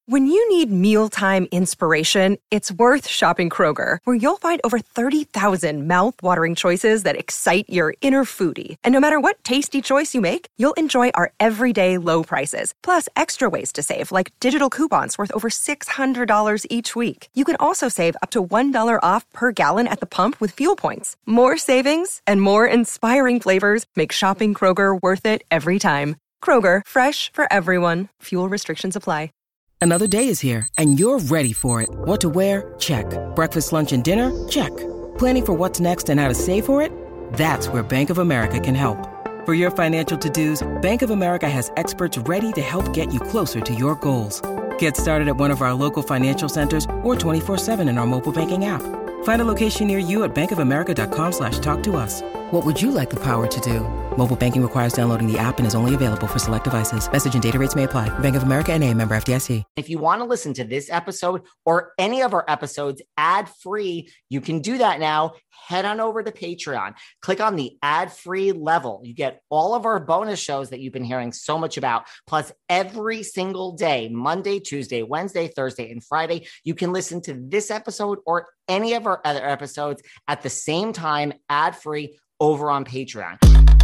When you need mealtime inspiration, it's worth shopping Kroger, where you'll find over 30,000 mouth-watering choices that excite your inner foodie. And no matter what tasty choice you make, you'll enjoy our everyday low prices, plus extra ways to save, like digital coupons worth over $600 each week. You can also save up to $1 off per gallon at the pump with fuel points. More savings and more inspiring flavors make shopping Kroger worth it every time. Kroger, fresh for everyone. Fuel restrictions apply. Another day is here, and you're ready for it. What to wear? Check. Breakfast, lunch, and dinner? Check. Planning for what's next and how to save for it? That's where Bank of America can help. For your financial to-dos, Bank of America has experts ready to help get you closer to your goals. Get started at one of our local financial centers or 24/7 in our mobile banking app. Find a location near you at bankofamerica.com/talktous. What would you like the power to do? Mobile banking requires downloading the app and is only available for select devices. Message and data rates may apply. Bank of America NA, member FDIC. If you want to listen to this episode or any of our episodes ad-free, you can do that now. Head on over to Patreon. Click on the ad-free level. You get all of our bonus shows that you've been hearing so much about. Plus, every single day, Monday, Tuesday, Wednesday, Thursday, and Friday, you can listen to this episode or any of our other episodes at the same time, ad-free, over on Patreon.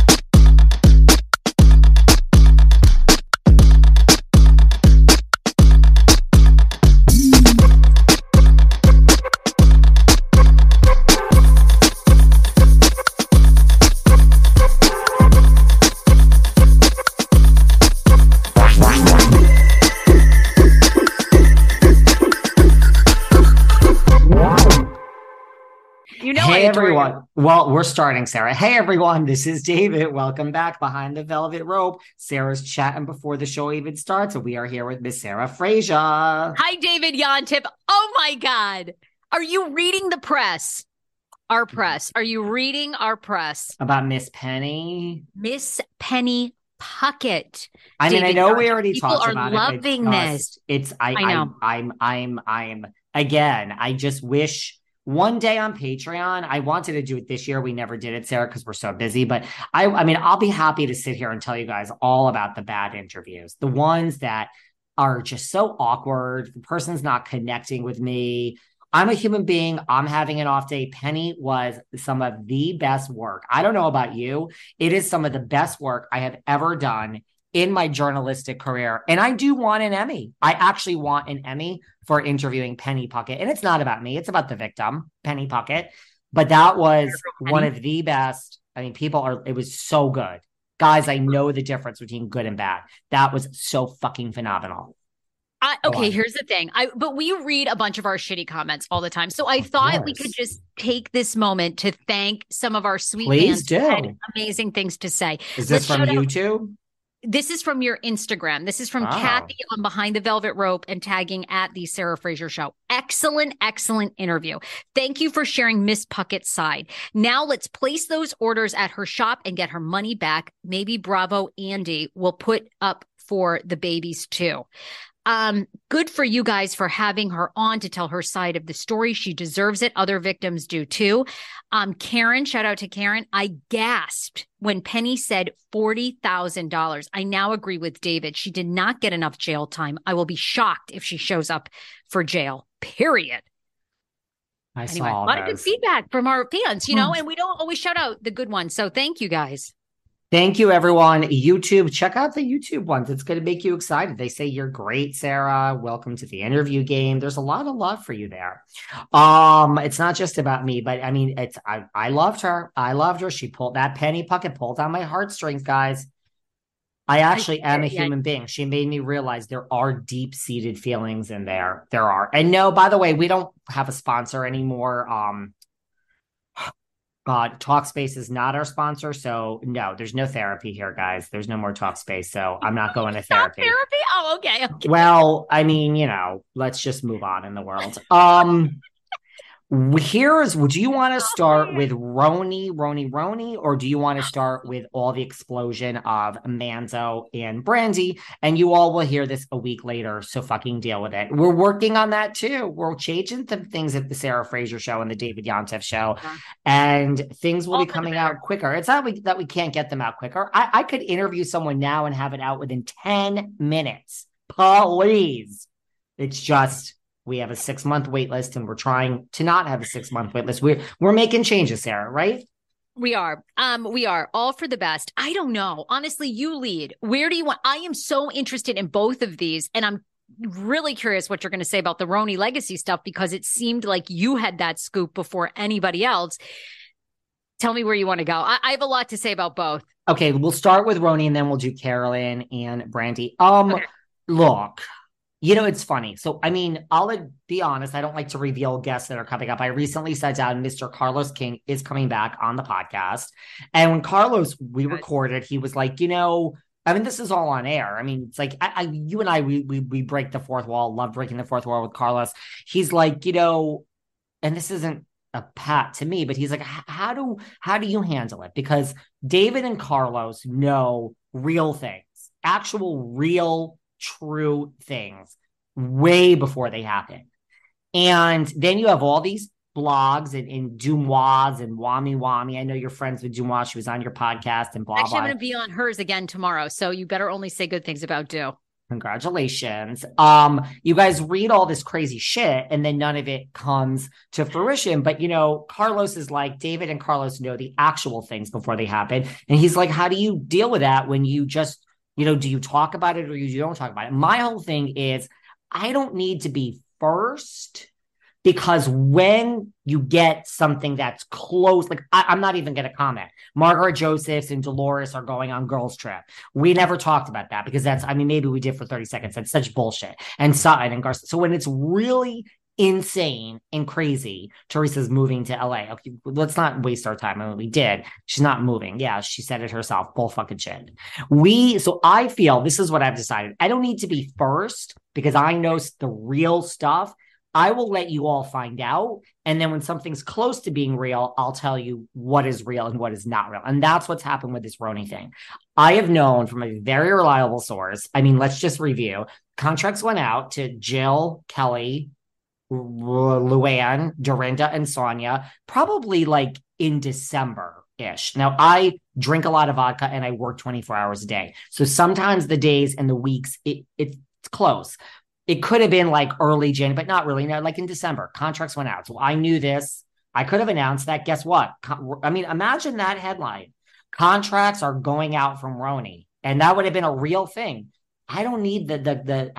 Hey everyone. Well, we're starting, Sarah. Hey everyone, this is David. Welcome back behind the velvet rope. Sarah's chatting before the show even starts, and we are here with Miss Sarah Fraser. Hi, David Yontef. Oh my God. Are you reading the press? Our press. Are you reading our press? About Miss Penny? Miss Penny Puckett. I mean, I know we already talked about it. People are loving this. I know. I'm again, I just wish one day on Patreon. I wanted to do it this year. We never did it, Sarah, because we're so busy. But I mean, I'll be happy to sit here and tell you guys all about the bad interviews, the ones that are just so awkward. The person's not connecting with me. I'm a human being. I'm having an off day. Penny was some of the best work. I don't know about you. It is some of the best work I have ever done in my journalistic career. And I do want an Emmy. I actually want an Emmy for interviewing Penny Puckett. And it's not about me. It's about the victim, Penny Puckett. But that was one of the best. I mean, it was so good. Guys, I know the difference between good and bad. That was so fucking phenomenal. Okay, here's the thing. But we read a bunch of our shitty comments all the time. So I thought we could just take this moment to thank some of our sweet fans who had amazing things to say. Is this from YouTube? This is from your Instagram. This is from Kathy on Behind the Velvet Rope and tagging at the Sarah Fraser Show. Excellent, excellent interview. Thank you for sharing Miss Puckett's side. Now let's place those orders at her shop and get her money back. Maybe Bravo Andy will put up for the babies too. Good for you guys for having her on to tell her side of the story. She deserves it. Other victims do too. Karen, shout out to Karen. I gasped when Penny said $40,000. I now agree with David. She did not get enough jail time. I will be shocked if she shows up for jail, period. I saw a lot of good feedback from our fans, and we don't always shout out the good ones. So thank you guys. Thank you, everyone. YouTube, check out the YouTube ones. It's going to make you excited. They say you're great, Sarah. Welcome to the interview game. There's a lot of love for you there. It's not just about me, but I mean, I loved her. I loved her. She pulled that Penny Puckett pulled on my heartstrings, guys. I actually am a human being. She made me realize there are deep-seated feelings in there. There are. And no, by the way, we don't have a sponsor anymore. Talkspace is not our sponsor, so no, there's no therapy here, guys. There's no more Talkspace, so I'm not going to therapy. Therapy? Oh, okay. Well, I mean, let's just move on in the world. Do you want to start with Roni, or do you want to start with all the explosion of Manzo and Brandy? And you all will hear this a week later, so fucking deal with it. We're working on that too. We're changing some things at the Sarah Fraser Show and the David Yontef Show, and things will be coming out quicker. It's not that we can't get them out quicker. I could interview someone now and have it out within 10 minutes. Please. It's just we have a 6-month wait list and we're trying to not have a 6-month wait list. We're making changes, Sarah, right? We are. We are all for the best. I don't know. Honestly, you lead. Where do you want? I am so interested in both of these, and I'm really curious what you're going to say about the Roni legacy stuff, because it seemed like you had that scoop before anybody else. Tell me where you want to go. I have a lot to say about both. Okay, we'll start with Roni and then we'll do Carolyn and Brandi. Okay. Look, it's funny. So, I mean, I'll be honest. I don't like to reveal guests that are coming up. I recently sat down. Mr. Carlos King is coming back on the podcast. And when Carlos, we recorded, he was like, I mean, this is all on air. I mean, it's like you and I, we break the fourth wall. Love breaking the fourth wall with Carlos. He's like, and this isn't a pat to me, but he's like, how do you handle it? Because David and Carlos know real things, actual, real, true things way before they happen. And then you have all these blogs and Dumois and Wami. I know you're friends with Dumois. She was on your podcast and blah, Actually, blah. I'm going to be on hers again tomorrow. So you better only say good things about Du. Congratulations. You guys read all this crazy shit and then none of it comes to fruition. But, Carlos is like, David and Carlos know the actual things before they happen. And he's like, how do you deal with that when you just, do you talk about it or you don't talk about it? My whole thing is I don't need to be first, because when you get something that's close, like I'm not even going to comment. Margaret Josephs and Dolores are going on girls' trip. We never talked about that because maybe we did for 30 seconds. That's such bullshit. And Sutton and Garcia. So when it's really insane and crazy, Teresa's moving to LA. Okay, let's not waste our time. I mean, we did. She's not moving. Yeah, she said it herself. Bull fucking shit. So I feel this is what I've decided. I don't need to be first because I know the real stuff. I will let you all find out. And then when something's close to being real, I'll tell you what is real and what is not real. And that's what's happened with this Roni thing. I have known from a very reliable source. I mean, let's just review. Contracts went out to Jill, Kelly, Luann, Dorinda, and Sonia, probably like in December-ish. Now, I drink a lot of vodka and I work 24 hours a day. So sometimes the days and the weeks, it's close. It could have been like early January, but not really. No, like in December, contracts went out. So I knew this. I could have announced that. Guess what? I mean, imagine that headline. Contracts are going out from Roni. And that would have been a real thing. I don't need the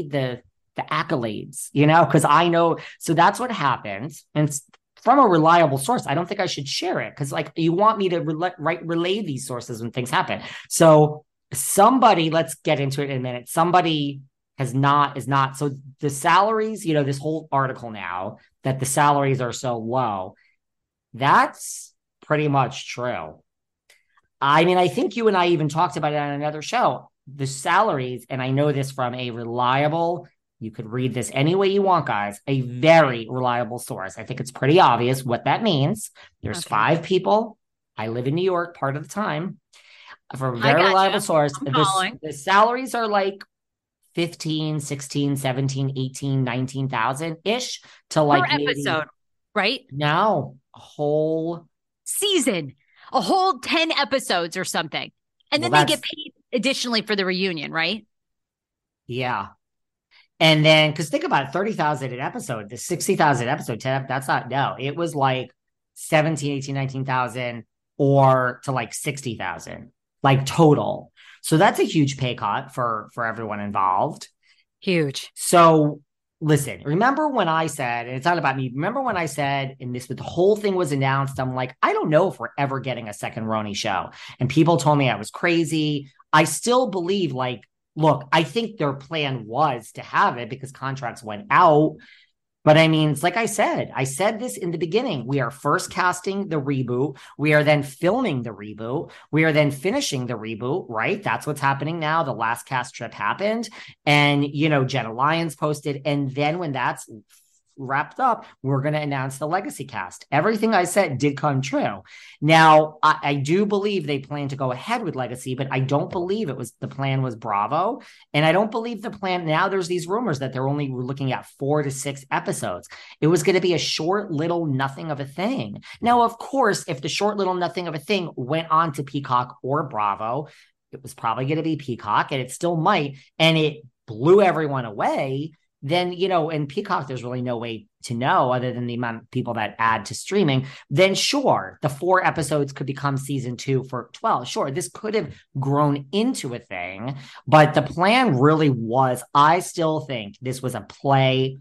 accolades, because I know. So that's what happens. And it's from a reliable source. I don't think I should share it because like you want me to relay these sources when things happen. So somebody, let's get into it in a minute. Somebody is not. So the salaries, this whole article now that the salaries are so low, that's pretty much true. I mean, I think you and I even talked about it on another show. The salaries, and I know this from a reliable, you could read this any way you want, guys, a very reliable source. I think it's pretty obvious what that means. There's 5 people. I live in New York part of the time. For a very reliable source, the salaries are like 15, 16, 17, 18, 19,000-ish to like per episode, right? No, a whole season, a whole 10 episodes or something. And then they get paid additionally for the reunion, right? Yeah. And then, because think about it, 30,000 an episode, the 60,000 episode, 10, that's not, no, it was like 17, 18, 19,000 or to like 60,000, like total. So that's a huge pay cut for everyone involved. Huge. So listen, remember when I said, and it's not about me, remember when I said, and the whole thing was announced, I'm like, I don't know if we're ever getting a second Roni show. And people told me I was crazy. I still believe, like, look, I think their plan was to have it because contracts went out. But I mean, it's like I said this in the beginning. We are first casting the reboot. We are then filming the reboot. We are then finishing the reboot, right? That's what's happening now. The last cast trip happened. And, Jenna Lyons posted. And then when that's wrapped up, we're going to announce the legacy cast. Everything I said did come true. Now, I do believe they plan to go ahead with legacy, but I don't believe the plan was Bravo. And I don't believe the plan. Now there's these rumors that they're only looking at 4 to 6 episodes. It was going to be a short little nothing of a thing. Now, of course, if the short little nothing of a thing went on to Peacock or Bravo, it was probably going to be Peacock, and it still might. And it blew everyone away. then, in Peacock, there's really no way to know other than the amount of people that add to streaming, then sure, the 4 episodes could become season 2 for 12. Sure, this could have grown into a thing, but the plan really was, I still think this was a play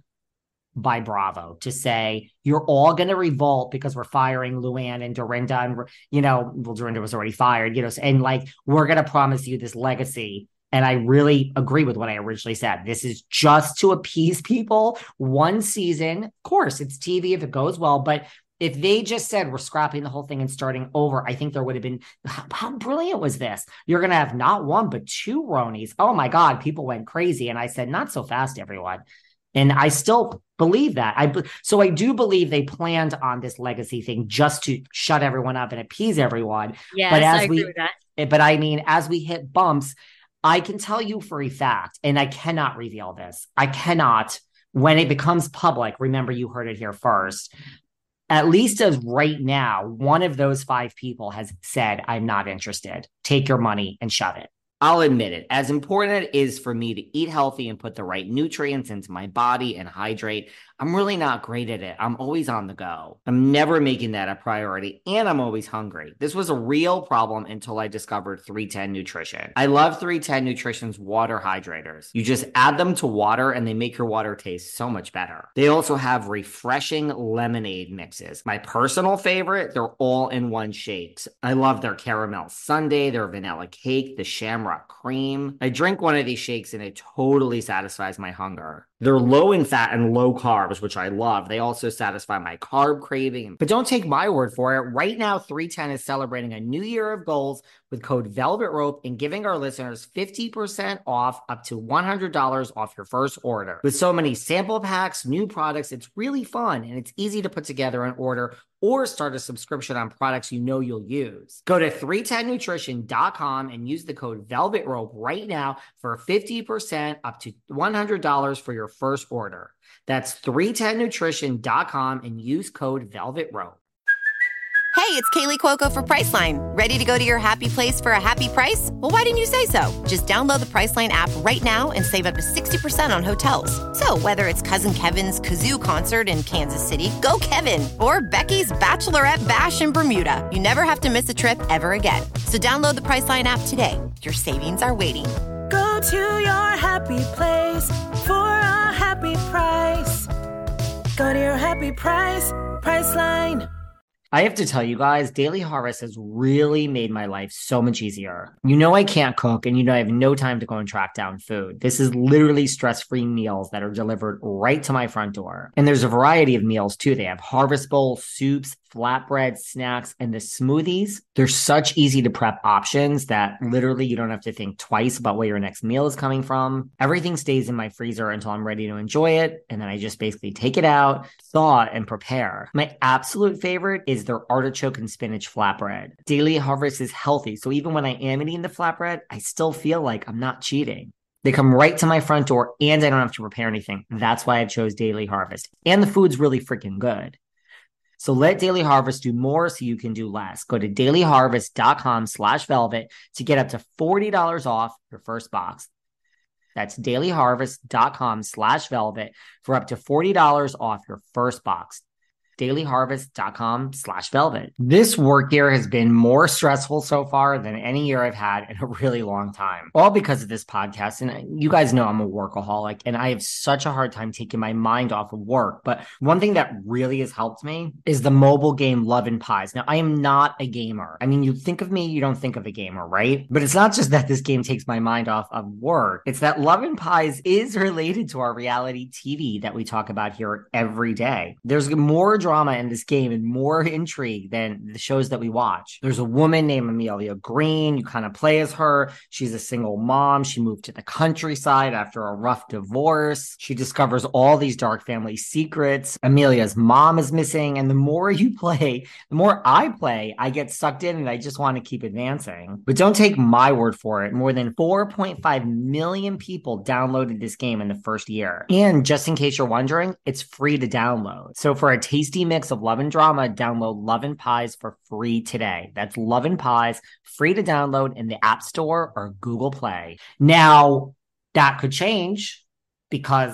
by Bravo to say, you're all going to revolt because we're firing Luann and Dorinda, and, well, Dorinda was already fired, and like, we're going to promise you this legacy. And I really agree with what I originally said. This is just to appease people. 1 season, of course, it's TV if it goes well, but if they just said we're scrapping the whole thing and starting over, I think there would have been, how brilliant was this? You're going to have not 1, but 2 Ronies. Oh my God, people went crazy. And I said, not so fast, everyone. And I still believe that. So I do believe they planned on this legacy thing just to shut everyone up and appease everyone. Yes, I agree with that. But I mean, as we hit bumps, I can tell you for a fact, and I cannot reveal this. I cannot, when it becomes public, remember you heard it here first, at least as right now, one of those 5 people has said, I'm not interested. Take your money and shove it. I'll admit it. As important it is for me to eat healthy and put the right nutrients into my body and hydrate, I'm really not great at it. I'm always on the go. I'm never making that a priority, and I'm always hungry. This was a real problem until I discovered 310 Nutrition. I love 310 Nutrition's water hydrators. You just add them to water and they make your water taste so much better. They also have refreshing lemonade mixes. My personal favorite, they're all in one shakes. I love their caramel sundae, their vanilla cake, the shamrock cream. I drink one of these shakes and it totally satisfies my hunger. They're low in fat and low carbs, which I love. They also satisfy my carb craving. But don't take my word for it. Right now, 310 is celebrating a new year of goals with code Velvet Rope and giving our listeners 50% off up to $100 off your first order. With so many sample packs, new products, it's really fun and it's easy to put together an order or start a subscription on products you'll use. Go to 310nutrition.com and use the code Velvet Rope right now for 50% up to $100 for your first order. That's 310nutrition.com and use code Velvet Rope. Hey, it's Kaylee Cuoco for Priceline. Ready to go to your happy place for a happy price? Well, why didn't you say so? Just download the Priceline app right now and save up to 60% on hotels. So whether it's Cousin Kevin's Kazoo Concert in Kansas City, go Kevin, or Becky's Bachelorette Bash in Bermuda, you never have to miss a trip ever again. So download the Priceline app today. Your savings are waiting. Go to your happy place for a happy price. Go to your happy price, Priceline. I have to tell you guys, Daily Harvest has really made my life so much easier. I can't cook, and I have no time to go and track down food. This is literally stress-free meals that are delivered right to my front door. And there's a variety of meals too. They have Harvest Bowl, soups, flatbread, snacks, and the smoothies. They're such easy to prep options that literally you don't have to think twice about where your next meal is coming from. Everything stays in my freezer until I'm ready to enjoy it. And then I just basically take it out, thaw, and prepare. My absolute favorite is their artichoke and spinach flatbread. Daily Harvest is healthy. So even when I am eating the flatbread, I still feel like I'm not cheating. They come right to my front door and I don't have to prepare anything. That's why I chose Daily Harvest. And the food's really freaking good. So let Daily Harvest do more so you can do less. Go to dailyharvest.com/velvet to get up to $40 off your first box. That's dailyharvest.com/velvet for up to $40 off your first box. dailyharvest.com/velvet. This work year has been more stressful so far than any year I've had in a really long time. All because of this podcast. And you guys know I'm a workaholic and I have such a hard time taking my mind off of work. But one thing that really has helped me is the mobile game Love and Pies. Now, I am not a gamer. I mean, you think of me, you don't think of a gamer, right? But it's not just that this game takes my mind off of work. It's that Love and Pies is related to our reality TV that we talk about here every day. There's more drama in this game and more intrigue than the shows that we watch. There's a woman named Amelia Green. You kind of play as her. She's a single mom. She moved to the countryside after a rough divorce. She discovers all these dark family secrets. Amelia's mom is missing. And the more you play, the more I play, I get sucked in and I just want to keep advancing. But don't take my word for it. More than 4.5 million people downloaded this game in the first year. And just in case you're wondering, it's free to download. So for a tasty mix of love and drama, download Love and Pies for free today. That's Love and Pies, free to download in the App Store or Google Play. Now, that could change because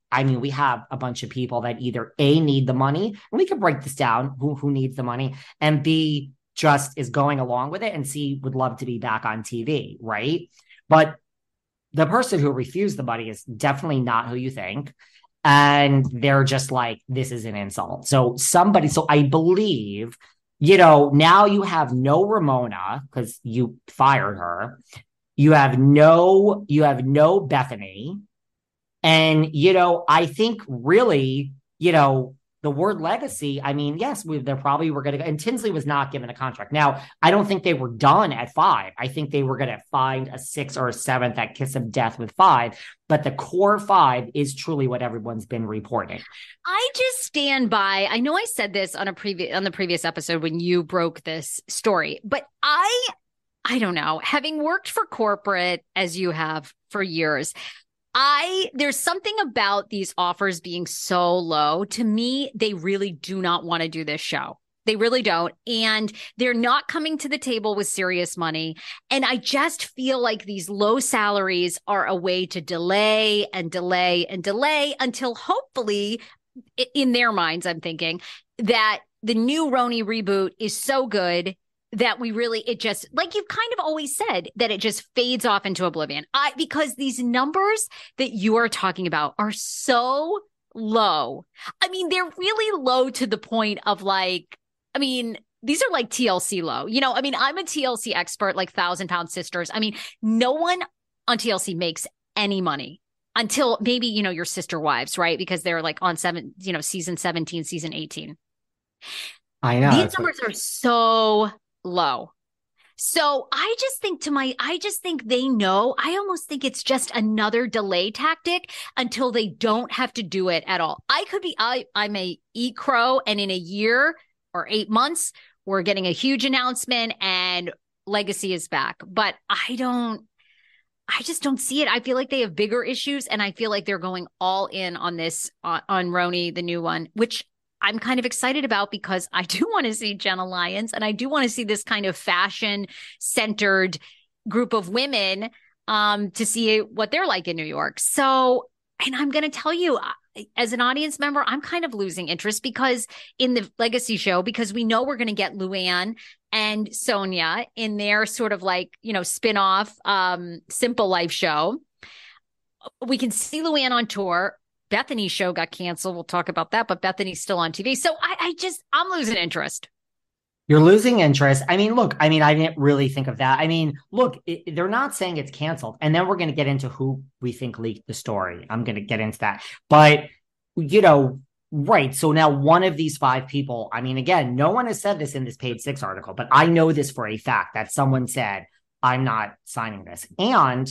I mean, we have a bunch of people that either A, need the money, and we can break this down, who needs the money, and B, just is going along with it, and C, would love to be back on TV, right? But the person who refused the money is definitely not who you think. And they're just like, this is an insult. So I believe, now you have no Ramona because you fired her. You have no Bethany. And, I think really, the word legacy, I mean, yes, they probably were going to go, and Tinsley was not given a contract. Now, I don't think they were done at 5. I think they were going to find a 6th or a 7th, that kiss of death with 5. But the core 5 is truly what everyone's been reporting. I just stand by, I know I said this on the previous episode when you broke this story, but I don't know, having worked for corporate as you have for years, there's something about these offers being so low. To me, they really do not want to do this show. They really don't. And they're not coming to the table with serious money. And I just feel like these low salaries are a way to delay and delay and delay until hopefully, in their minds, I'm thinking that the new RHONY reboot is so good that it just, like you've kind of always said, that it just fades off into oblivion. Because these numbers that you are talking about are so low. I mean, they're really low to the point of these are like TLC low. I'm a TLC expert, like 1,000-Pound Sisters. I mean, no one on TLC makes any money until maybe, your Sister Wives, right? Because they're like on season 17, season 18. I know. These numbers are so low. So I just think they know. I almost think it's just another delay tactic until they don't have to do it at all. I may eat crow, and in a year or 8 months, we're getting a huge announcement and Legacy is back. But I just don't see it. I feel like they have bigger issues, and I feel like they're going all in on this, on RHONY, the new one, which I'm kind of excited about because I do want to see Jenna Lyons, and I do want to see this kind of fashion-centered group of women to see what they're like in New York. So, and I'm going to tell you, as an audience member, I'm kind of losing interest because in the Legacy show, because we know we're going to get Luann and Sonia in their sort of spin-off Simple Life show. We can see Luann on tour. Bethany's show got canceled. We'll talk about that, but Bethany's still on TV. So I'm losing interest. You're losing interest. I mean, look, I didn't really think of that. I mean, look, they're not saying it's canceled. And then we're going to get into who we think leaked the story. I'm going to get into that. But, right. So now one of these 5 people, again, no one has said this in this Page 6 article, but I know this for a fact that someone said, I'm not signing this. And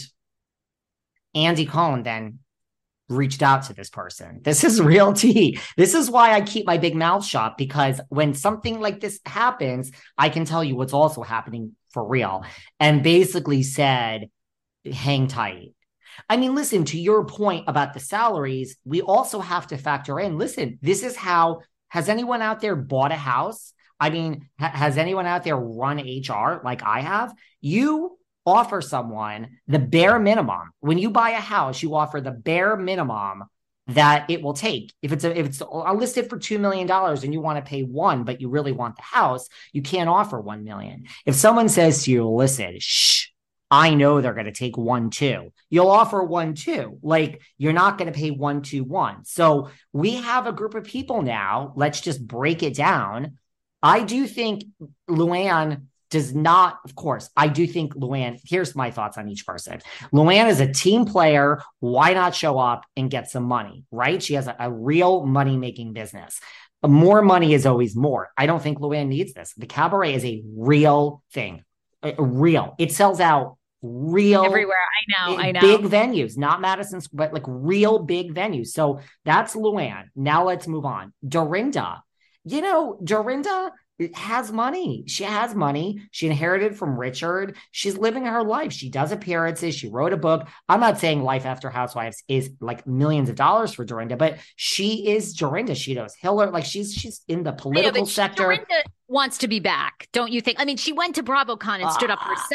Andy Cohen then reached out to this person. This is real tea. This is why I keep my big mouth shut, because when something like this happens, I can tell you what's also happening for real. And basically said, hang tight. Listen, to your point about the salaries, we also have to factor in, listen, this is how, has anyone out there bought a house? Has anyone out there run HR like I have? You offer someone the bare minimum. When you buy a house, you offer the bare minimum that it will take. If it's listed for $2 million and you want to pay 1, but you really want the house, you can't offer 1 million. If someone says to you, listen, I know they're going to take 1.2, you'll offer 1.2. Like, you're not going to pay 1.21. So we have a group of people now. Let's just break it down. I do think Luann does not, of course, I do think Luann, here's my thoughts on each person. Luann is a team player. Why not show up and get some money, right? She has a real money-making business. More money is always more. I don't think Luann needs this. The cabaret is a real thing. Real. It sells out real. Everywhere. I know. Big venues, not Madison's, but like real big venues. So that's Luann. Now let's move on. Dorinda. Dorinda has money. She has money. She inherited from Richard. She's living her life. She does appearances. She wrote a book. I'm not saying Life After Housewives is like millions of dollars for Dorinda, but she is Dorinda. She knows Hillary. Like she's in the political sector. Dorinda wants to be back, don't you think? She went to BravoCon and stood up for herself.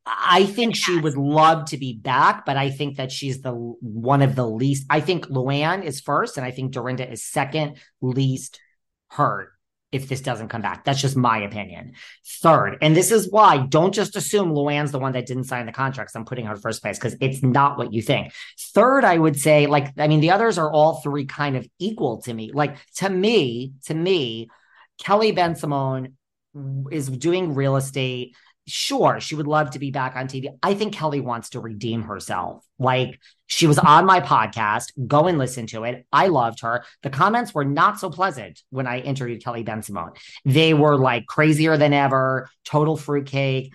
I think she would love to be back, but I think that she's the one of the least. I think Luann is first, and I think Dorinda is second least hurt if this doesn't come back. That's just my opinion. Third, and this is why, don't just assume Luann's the one that didn't sign the contracts. I'm putting her first place because it's not what you think. Third, I would say, the others are all three kind of equal to me. To me, Kelly Bensimon is doing real estate. Sure, she would love to be back on TV. I think Kelly wants to redeem herself. She was on my podcast. Go and listen to it. I loved her. The comments were not so pleasant when I interviewed Kelly Bensimon. They were crazier than ever, total fruitcake.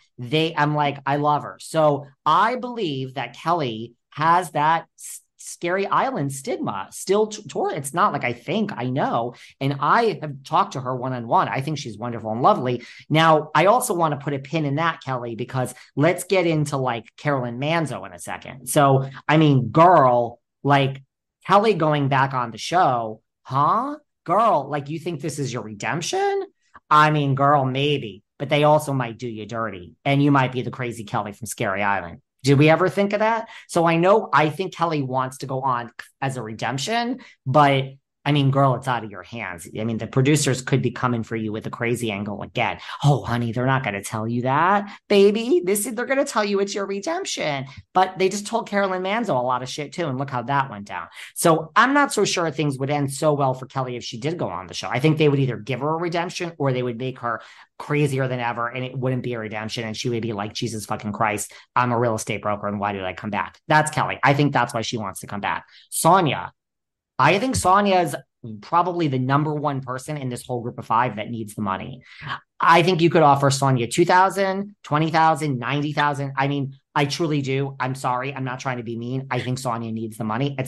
I love her. So I believe that Kelly has that Scary Island stigma still it's not I know. And I have talked to her one-on-one. I think she's wonderful and lovely. Now, I also want to put a pin in that, Kelly, because let's get into Carolyn Manzo in a second. So, girl, Kelly going back on the show, huh? Girl, you think this is your redemption? Girl, maybe, but they also might do you dirty. And you might be the crazy Kelly from Scary Island. Did we ever think of that? So I think Kelly wants to go on as a redemption, but girl, it's out of your hands. The producers could be coming for you with a crazy angle again. Oh, honey, they're not going to tell you that, baby. They're going to tell you it's your redemption. But they just told Carolyn Manzo a lot of shit too, and look how that went down. So I'm not so sure things would end so well for Kelly if she did go on the show. I think they would either give her a redemption or they would make her crazier than ever, and it wouldn't be a redemption, and she would be like, Jesus fucking Christ, I'm a real estate broker, and why did I come back? That's Kelly. I think that's why she wants to come back. Sonia. I think Sonia is probably the number one person in this whole group of five that needs the money. I think you could offer Sonia $2,000, $20,000, $90,000. I truly do. I'm sorry. I'm not trying to be mean. I think Sonia needs the money.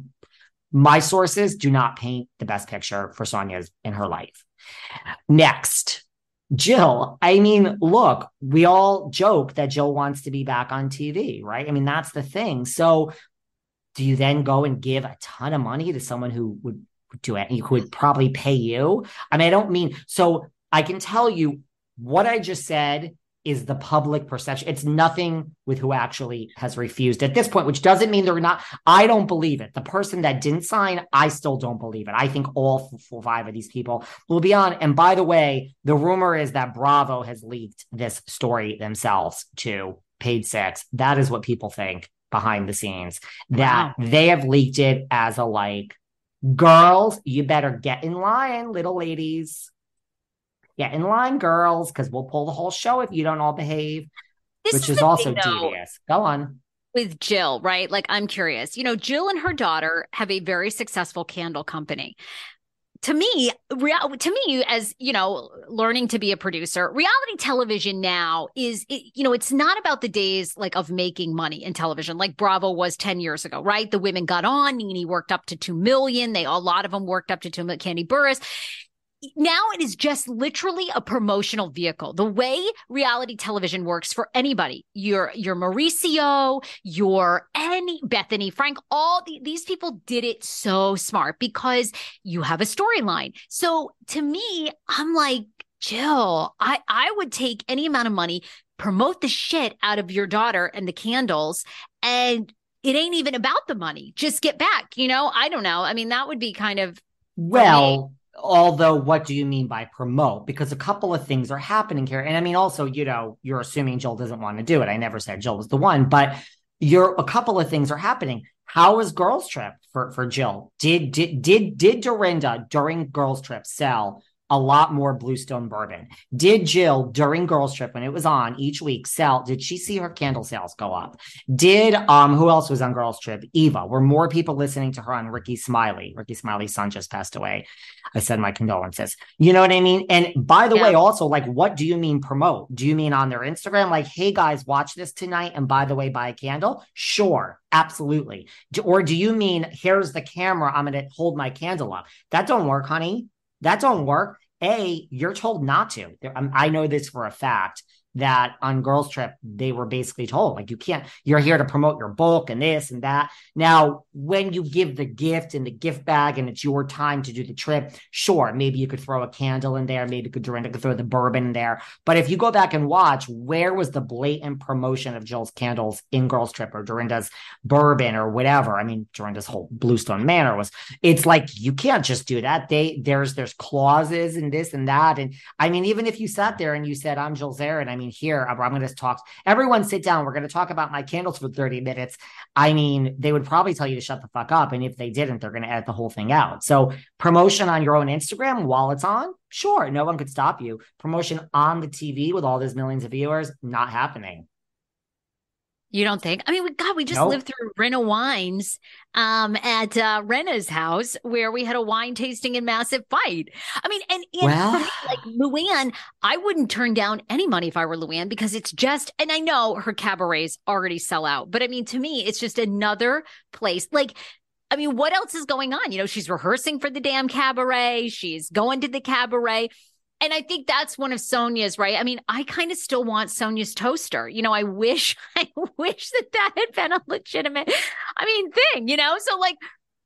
My sources do not paint the best picture for Sonia in her life. Next, Jill. Look, we all joke that Jill wants to be back on TV, right? That's the thing. So do you then go and give a ton of money to someone who would do it? Who would probably pay you? So I can tell you what I just said is the public perception. It's nothing with who actually has refused at this point, which doesn't mean they're not. I don't believe it. The person that didn't sign, I still don't believe it. I think all five of these people will be on. And by the way, the rumor is that Bravo has leaked this story themselves to Page Six. That is what people think behind the scenes, that they have leaked it as girls, you better get in line, little ladies. Get in line, girls, because we'll pull the whole show if you don't all behave, which is also devious. Go on. With Jill, right? I'm curious. Jill and her daughter have a very successful candle company. To me, as learning to be a producer, reality television now is, it's not about the days of making money in television like Bravo was 10 years ago, right? The women got on. Nene worked up to 2 million. A lot of them worked up to 2 million. Candy Burris. Now it is just literally a promotional vehicle. The way reality television works for anybody, your Mauricio, Bethany Frank, these people did it so smart because you have a storyline. So to me, I'm like, Jill, I would take any amount of money, promote the shit out of your daughter and the candles, and it ain't even about the money. Just get back. I don't know. That would be kind of Although, what do you mean by promote? Because a couple of things are happening here. And also, you're assuming Jill doesn't want to do it. I never said Jill was the one, but a couple of things are happening. How was Girls Trip for Jill? Did Dorinda during Girls Trip sell a lot more Bluestone bourbon? Did Jill during Girls Trip, when it was on each week, did she see her candle sales go up? Did, who else was on Girls Trip? Eva. Were more people listening to her on Ricky Smiley? Ricky Smiley's son just passed away. I said my condolences. You know what I mean? And by the way, also, what do you mean promote? Do you mean on their Instagram? Hey guys, watch this tonight. And by the way, buy a candle? Sure. Absolutely. Or do you mean, here's the camera, I'm going to hold my candle up? That don't work, honey. That don't work. You're told not to. I know this for a fact. that on Girls Trip, they were basically told, like, you're here to promote your book and this and that. Now, when you give the gift in the gift bag and it's your time to do the trip, sure, maybe you could throw a candle in there. Maybe Dorinda could throw the bourbon in there. But if you go back and watch, where was the blatant promotion of Jill's candles in Girls Trip or Dorinda's bourbon or whatever? I mean, Dorinda's whole Bluestone Manor it's like, you can't just do that. There's clauses and this and that. And I mean, even if you sat there and you said, I'm Jill Zarin, I mean, here, I'm going to talk, everyone sit down. We're going to talk about my candles for 30 minutes. I mean, they would probably tell you to shut the fuck up. And if they didn't, they're going to edit the whole thing out. So promotion on your own Instagram while it's on, sure, no one could stop you. Promotion on the TV with all those millions of viewers, not happening. You don't think? I mean, we just lived through Rinna Wines at Rinna's house where we had a wine tasting and massive fight. I mean, and for me, like Luann, I wouldn't turn down any money if I were Luann because it's just, and I know her cabarets already sell out, but I mean, to me, it's just another place. Like, I mean, what else is going on? You know, she's rehearsing for the damn cabaret. She's going to the cabaret. And I think that's one of Sonja's, right? I mean, I kind of still want Sonja's toaster. You know, I wish that had been a legitimate, thing, you know? So like,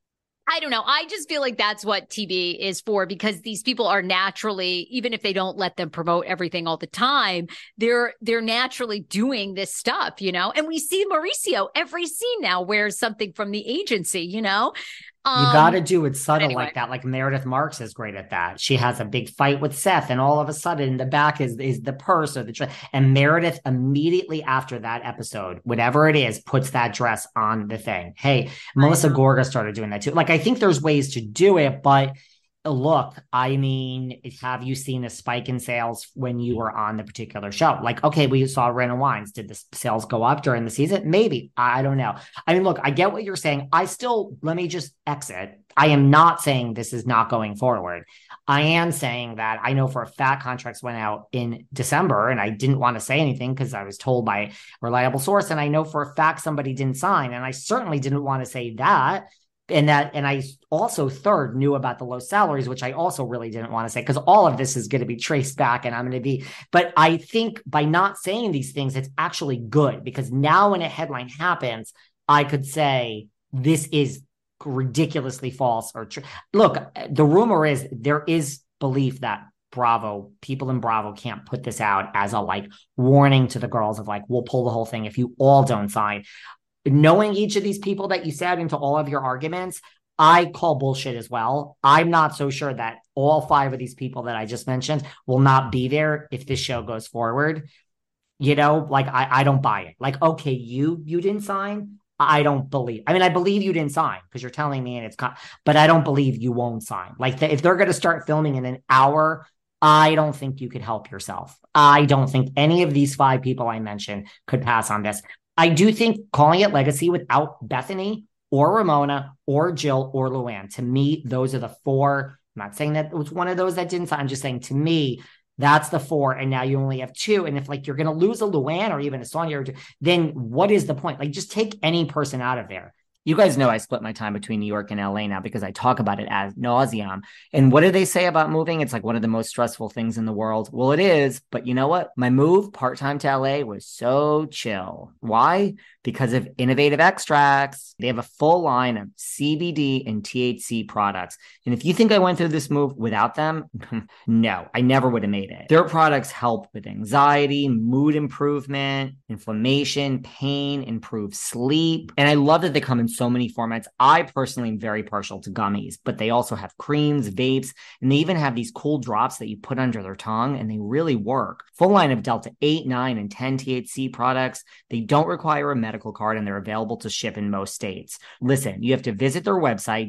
I don't know. I just feel like that's what TV is for because these people are naturally, even if they don't let them promote everything all the time, they're naturally doing this stuff, you know? And we see Mauricio every scene now wears something from the agency, you know? You got to do it subtle like that. Like Meredith Marks is great at that. She has a big fight with Seth and all of a sudden in the back is the purse or the and Meredith immediately after that episode, whatever it is, puts that dress on the thing. Hey, Melissa Gorga started doing that too. Like, I think there's ways to do it, but look, I mean, have you seen a spike in sales when you were on the particular show? Like, okay, we saw Rinna Wines. Did the sales go up during the season? Maybe. I don't know. I mean, look, I get what you're saying. Let me just exit. I am not saying this is not going forward. I am saying that I know for a fact contracts went out in December and I didn't want to say anything because I was told by a reliable source. And I know for a fact somebody didn't sign. And I certainly didn't want to say that. And I also knew about the low salaries, which I also really didn't want to say, because all of this is going to be traced back and I'm going to be, but I think by not saying these things, it's actually good because now when a headline happens, I could say this is ridiculously false or true. Look, the rumor is there is belief that people in Bravo can't put this out as a like warning to the girls of like, we'll pull the whole thing if you all don't sign. Knowing each of these people that you said into all of your arguments, I call bullshit as well. I'm not so sure that all 5 of these people that I just mentioned will not be there if this show goes forward. You know, like I don't buy it. Like, okay, you didn't sign. I don't believe. I mean, I believe you didn't sign because you're telling me and but I don't believe you won't sign. Like if they're going to start filming in an hour, I don't think you could help yourself. I don't think any of these 5 people I mentioned could pass on this. I do think calling it Legacy without Bethany or Ramona or Jill or Luann, to me, those are the 4. I'm not saying that it was one of those that didn't sign. I'm just saying to me, that's the 4. And now you only have 2. And if like you're going to lose a Luann or even a Sonja, then what is the point? Like just take any person out of there. You guys know I split my time between New York and LA now because I talk about it ad nauseum. And what do they say about moving? It's like one of the most stressful things in the world. Well, it is. But you know what? My move part-time to LA was so chill. Why? Because of Innovative Extracts. They have a full line of CBD and THC products. And if you think I went through this move without them, no, I never would have made it. Their products help with anxiety, mood improvement, inflammation, pain, improve sleep. And I love that they come in so many formats. I personally am very partial to gummies, but they also have creams, vapes, and they even have these cool drops that you put under their tongue and they really work. Full line of Delta 8, 9, and 10 THC products. They don't require a medical card and they're available to ship in most states. Listen, you have to visit their website,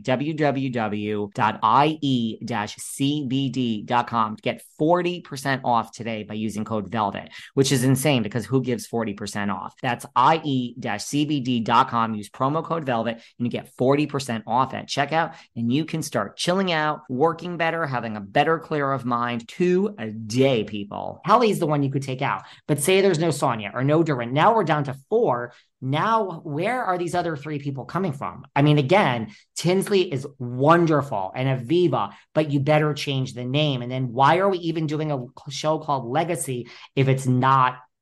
www.ie-cbd.com to get 40% off today by using code VELVET, which is insane because who gives 40% off? That's ie-cbd.com. Use promo code VELVET and you get 40% off at checkout and you can start chilling out, working better, having a better clear of mind today, people. Helly's the one you could take out, but say there's no Sonja or no Dorinda. Now we're down to 4. Now, where are these other 3 people coming from? I mean, again, Tinsley is wonderful and Aviva, but you better change the name. And then why are we even doing a show called Legacy if it's not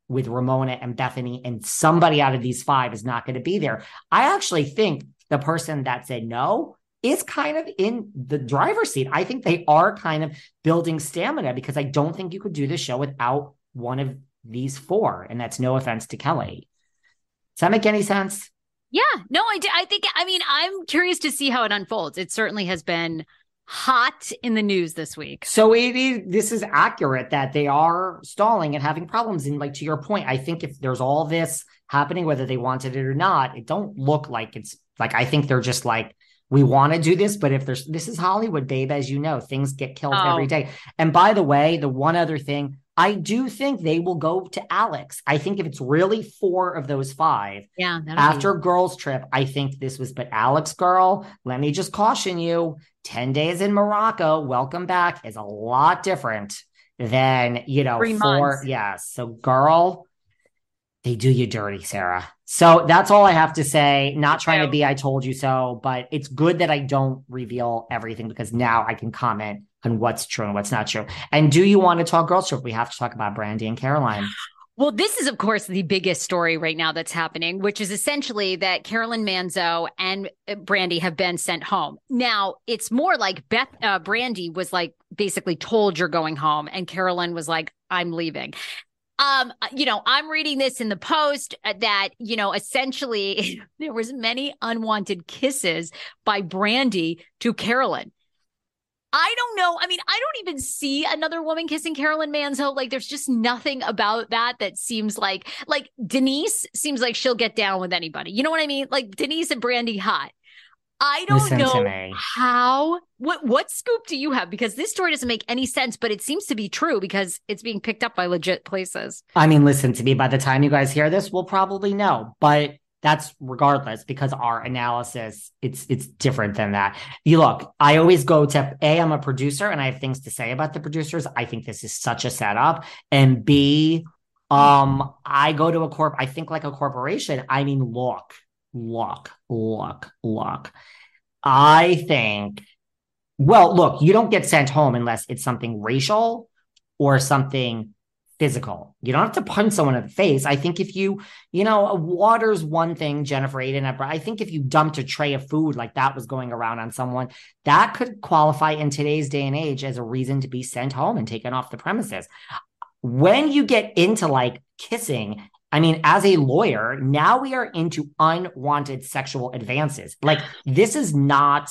with Ramona and Bethany, and somebody out of these 5 is not going to be there. I actually think the person that said no is kind of in the driver's seat. I think they are kind of building stamina, because I don't think you could do the show without one of these 4. And that's no offense to Kelly. Does that make any sense? Yeah, no, I think, I mean, I'm curious to see how it unfolds. It certainly has been hot in the news this week. So this is accurate that they are stalling and having problems. And like, to your point, I think if there's all this happening, whether they wanted it or not, it don't look like it's like, I think they're just like, we want to do this, but if this is Hollywood, babe, as you know, things get killed every day. And by the way, the one other thing, I do think they will go to Alex. I think if it's really 4 of those 5, after girls trip, I think this was, but Alex, girl, let me just caution you, 10 days in Morocco, welcome back, is a lot different than, 3 months. Yes. So girl, they do you dirty, Sarah. So that's all I have to say. Not trying to be I told you so, but it's good that I don't reveal everything, because now I can comment on what's true and what's not true. And do you want to talk girls trip? We have to talk about Brandi and Caroline. Well, this is, of course, the biggest story right now that's happening, which is essentially that Carolyn Manzo and Brandi have been sent home. Now, it's more like Brandi was like basically told you're going home, and Carolyn was like, I'm leaving. I'm reading this in the Post that, essentially there was many unwanted kisses by Brandi to Carolyn. I don't know. I mean, I don't even see another woman kissing Carolyn Manzo. Like, there's just nothing about that seems like Denise seems like she'll get down with anybody. You know what I mean? Like, Denise and Brandi hot. I don't know how. What scoop do you have? Because this story doesn't make any sense, but it seems to be true because it's being picked up by legit places. I mean, listen to me. By the time you guys hear this, we'll probably know. But that's regardless, because our analysis, it's different than that. You look, I always go to A, I'm a producer and I have things to say about the producers. I think this is such a setup. And B, I go to I think like a corporation. I mean, look. I think, well, look, you don't get sent home unless it's something racial or something physical. You don't have to punch someone in the face. I think if water's one thing, Jennifer Aiden, I think if you dumped a tray of food like that was going around on someone, that could qualify in today's day and age as a reason to be sent home and taken off the premises. When you get into like kissing, I mean, as a lawyer, now we are into unwanted sexual advances. Like, this is not,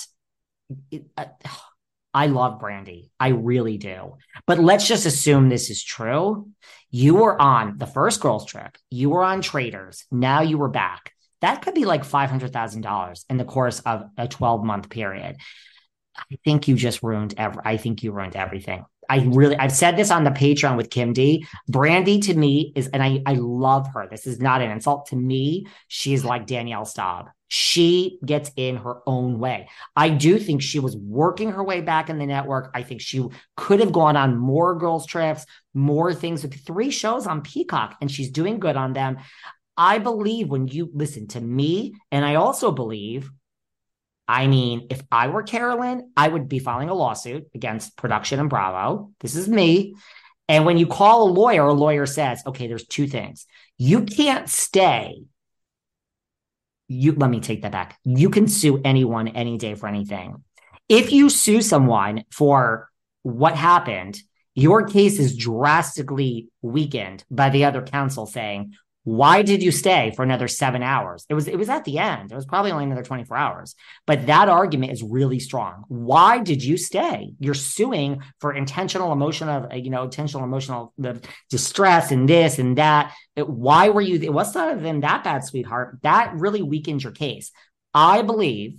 I love Brandi. I really do. But let's just assume this is true. You were on the first girls trip. You were on Traders. Now you were back. That could be like $500,000 in the course of a 12-month period. I think you just ruined everything. I've said this on the Patreon with Kim D. Brandi to me is, and I love her. This is not an insult to me. She's like Danielle Staub. She gets in her own way. I do think she was working her way back in the network. I think she could have gone on more girls trips, more things with 3 shows on Peacock, and she's doing good on them. I believe when you listen to me, and I also believe, I mean, if I were Carolyn, I would be filing a lawsuit against production and Bravo. This is me. And when you call a lawyer says, okay, there's 2 things. You can't stay. Let me take that back. You can sue anyone any day for anything. If you sue someone for what happened, your case is drastically weakened by the other counsel saying, why did you stay for another 7 hours? It was at the end. It was probably only another 24 hours. But that argument is really strong. Why did you stay? You're suing for intentional emotional distress and this and that. Why were you? What's not even that bad, sweetheart? That really weakens your case. I believe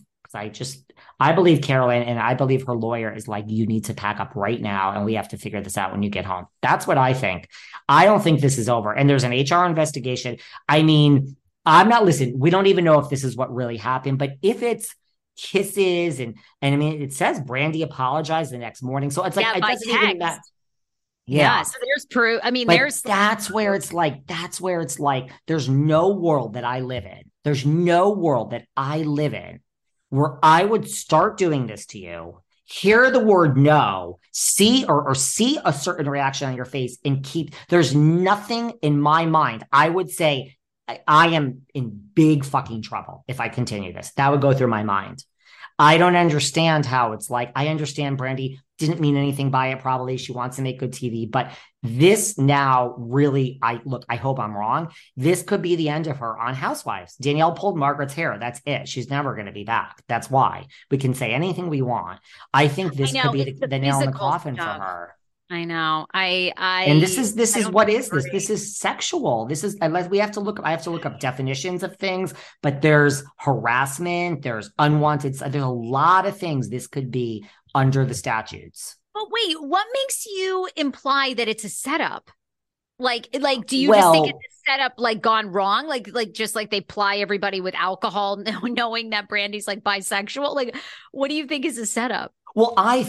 Carolyn, and I believe her lawyer is like, you need to pack up right now and we have to figure this out when you get home. That's what I think. I don't think this is over. And there's an HR investigation. I mean, we don't even know if this is what really happened, but if it's kisses and I mean, it says Brandi apologized the next morning. So it's like, it doesn't even that. Yeah. So there's proof. I mean, that's where it's like, there's no world that I live in. There's no world that I live in where I would start doing this to you hear the word no, see or see a certain reaction on your face and there's nothing in my mind. I would say I am in big fucking trouble if I continue this. That would go through my mind. I don't understand how it's like, I understand Brandi didn't mean anything by it. Probably she wants to make good TV, but this now really, I hope I'm wrong. This could be the end of her on Housewives. Danielle pulled Margaret's hair. That's it. She's never going to be back. That's why we can say anything we want. I think this could be the nail in the coffin for her. I know. And this is what is this? This is sexual. This is, unless we have to look, I have to look up definitions of things, but there's harassment, there's unwanted, there's a lot of things this could be under the statutes. But wait, what makes you imply that it's a setup? Like, do you just think it's a setup, like gone wrong? Like just like they ply everybody with alcohol, knowing that Brandi's like bisexual? Like, what do you think is a setup? Well,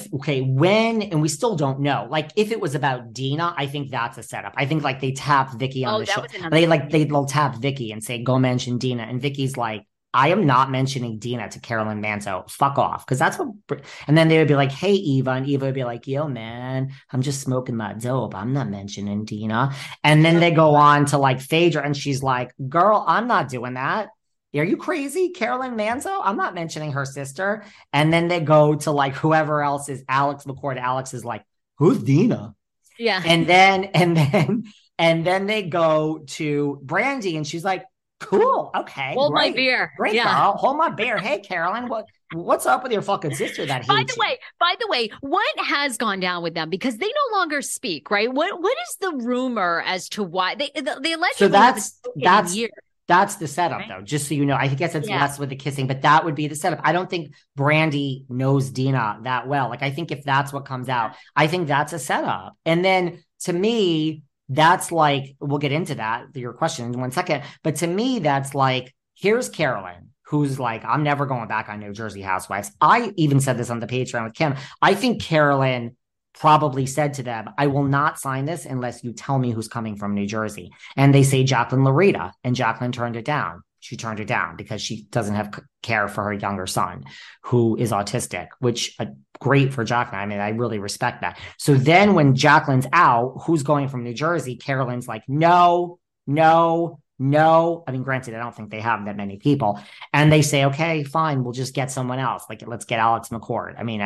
and we still don't know. Like, if it was about Dina, I think that's a setup. I think like they tap Vicky on the show. They'll tap Vicky and say, go mention Dina. And Vicky's like, I am not mentioning Dina to Carolyn Manzo. Fuck off. Because that's what, and then they would be like, hey, Eva. And Eva would be like, yo, man, I'm just smoking my dope. I'm not mentioning Dina. And then they go on to like Phaedra. And she's like, girl, I'm not doing that. Are you crazy? Carolyn Manzo? I'm not mentioning her sister. And then they go to like whoever else is Alex McCord. Alex is like, who's Dina? Yeah. And then they go to Brandi and she's like, cool. Okay. Hold my beer. Great, girl. Hold my beer. Hey, Carolyn, what's up with your fucking sister that hates you? By the way, what has gone down with them? Because they no longer speak, right? What is the rumor as to why they allegedly? So that's the setup, right? Though, just so you know. I guess it's less with the kissing, but that would be the setup. I don't think Brandi knows Dina that well. Like, I think if that's what comes out, I think that's a setup. And then to me, that's like, we'll get into that, your question in 1 second. But to me, that's like, here's Carolyn, who's like, I'm never going back on New Jersey Housewives. I even said this on the Patreon with Kim. I think Carolyn probably said to them, I will not sign this unless you tell me who's coming from New Jersey. And they say Jacqueline Laurita, and Jacqueline turned it down. She turned it down because she doesn't have care for her younger son, who is autistic, which great for Jacqueline. I mean, I really respect that. So then when Jacqueline's out, who's going from New Jersey? Carolyn's like, no. I mean, granted, I don't think they have that many people. And they say, okay, fine, we'll just get someone else. Like, let's get Alex McCord. I mean,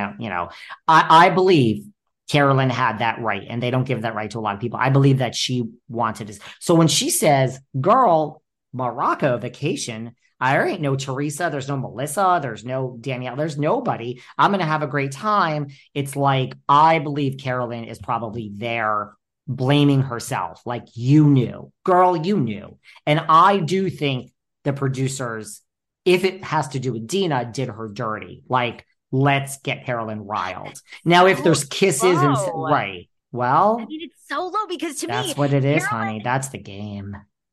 I believe Carolyn had that right, and they don't give that right to a lot of people. I believe that she wanted this. So when she says, girl, Morocco vacation, there ain't no Teresa, there's no Melissa, there's no Danielle, there's nobody. I'm going to have a great time. It's like, I believe Carolyn is probably there blaming herself. Like, you knew. Girl, you knew. And I do think the producers, if it has to do with Dina, did her dirty. Like, let's get Carolyn riled. Now, if there's kisses right. Well, I mean, it's so low because to me, that's what it is, honey. That's the game.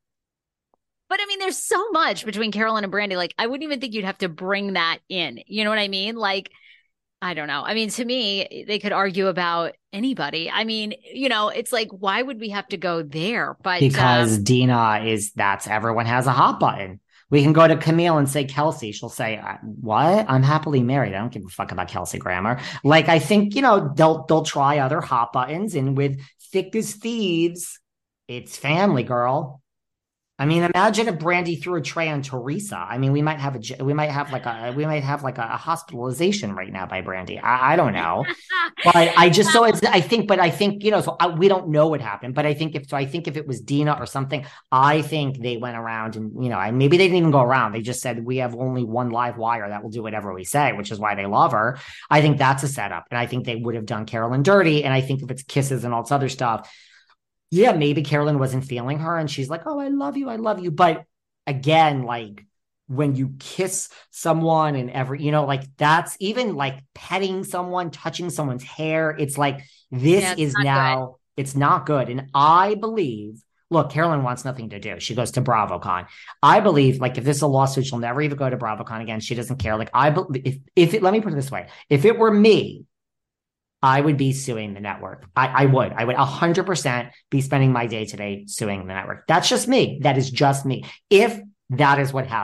But I mean, there's so much between Carolyn and Brandi. Like, I wouldn't even think you'd have to bring that in. You know what I mean? Like, I don't know. I mean, to me, they could argue about anybody. I mean, it's like, why would we have to go there? But because Dina everyone has a hot button. We can go to Camille and say Kelsey. She'll say, what? I'm happily married. I don't give a fuck about Kelsey Grammer. Like, I think, they'll try other hot buttons. And with Thick as Thieves, it's family, girl. I mean, imagine if Brandi threw a tray on Teresa. I mean, we might have like a hospitalization right now by Brandi. I don't know, but I think, we don't know what happened. But I think if it was Dina or something, I think they went around and maybe they didn't even go around. They just said, we have only one live wire that will do whatever we say, which is why they love her. I think that's a setup, and I think they would have done Carolyn dirty. And I think if it's kisses and all this other stuff. Yeah, maybe Carolyn wasn't feeling her and she's like, oh, I love you. But again, like when you kiss someone and that's even like petting someone, touching someone's hair. It's like, it's not good. And I believe, look, Carolyn wants nothing to do. She goes to BravoCon. I believe, like, if this is a lawsuit, she'll never even go to BravoCon again. She doesn't care. Like, I believe, let me put it this way. If it were me, I would be suing the network. I would 100% be spending my day today suing the network. That's just me. That is just me. If that is what happened,